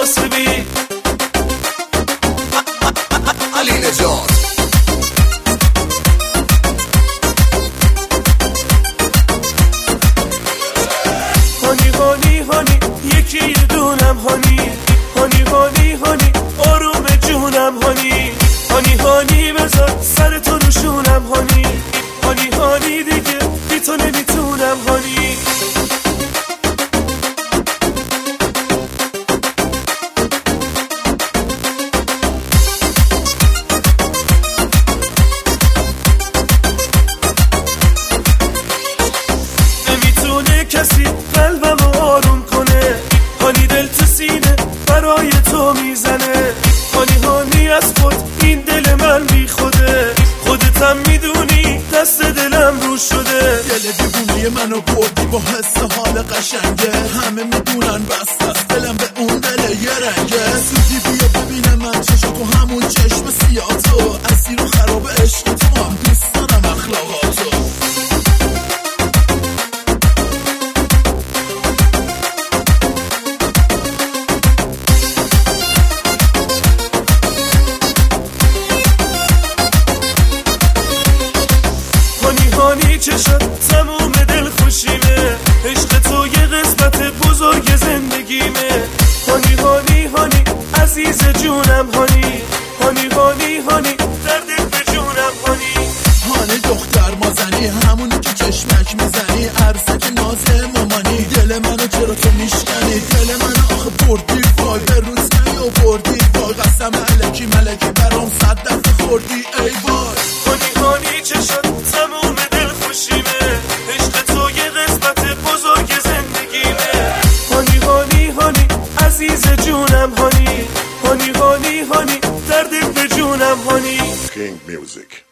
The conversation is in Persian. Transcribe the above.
ناصبی علی نجات. هانی هانی هانی یکی دونم هانی هانی هانی هانی آروم جونم هانی هانی هانی بذار سر تو روشونم هانی هانی هانی دیگه بی تو نمیتونم هانی نمیتونه کسی قلبم آروم کنه هانی دل تو سینه برای تو میزنه هانی هانی از خود این دل من بی خوده خودتم میدونی دست دلم رو شده دل دیوونی منو بردی با حس حال قشنگه همه میدونن بست از دلم به اون دل یه رنگه سودی بیا ببینم من چشم تو همون چشم سیاه تو اسیر و خراب عشق تو هم دوست دارم اخلاقاتو هانی چه شد تموم دل خوشیمه عشق تو یه قسمت بزرگ زندگیمه هانی هانی هانی عزیز جونم هانی هانی هانی هانی درد به جونم هانی هانی دختر مازنی همونی که چشمک میزنی عرصه ناز مامانی دل منو چرا تو میشکنی دل منو آخه بردی وای به روز نیاوردی وای قسم علکی ملکی برام 100 دفعه خوردی ای وای هانی هانی چه شد تموم دل خوشیمه عشق تو یه قسمت بزرگ زندگیمه هانی هانی هانی عزیز جونم هانی هانی هانی هانی درد به جونم هانی King Music.